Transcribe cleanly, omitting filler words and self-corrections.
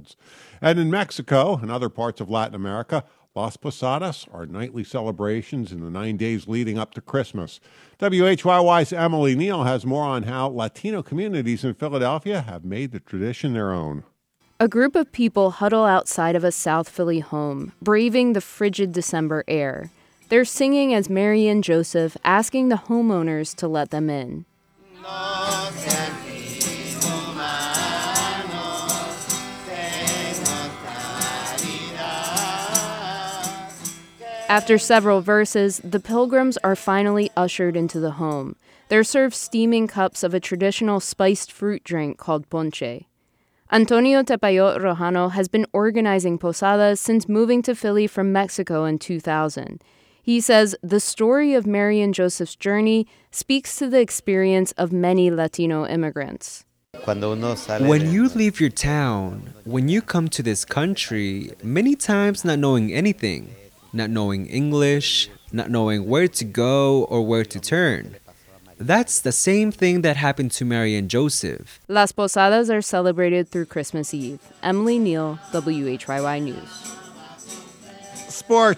fields. And in Mexico and other parts of Latin America, Las Posadas are nightly celebrations in the 9 days leading up to Christmas. WHYY's Emily Neal has more on how Latino communities in Philadelphia have made the tradition their own. A group of people huddle outside of a South Philly home, braving the frigid December air. They're singing as Mary and Joseph, asking the homeowners to let them in. After several verses, the pilgrims are finally ushered into the home. They're served steaming cups of a traditional spiced fruit drink called ponche. Antonio Tepayot Rojano has been organizing posadas since moving to Philly from Mexico in 2000. He says the story of Mary and Joseph's journey speaks to the experience of many Latino immigrants. When you leave your town, when you come to this country, many times not knowing anything, not knowing English, not knowing where to go or where to turn. That's the same thing that happened to Mary and Joseph. Las Posadas are celebrated through Christmas Eve. Emily Neal, WHYY News. Sports.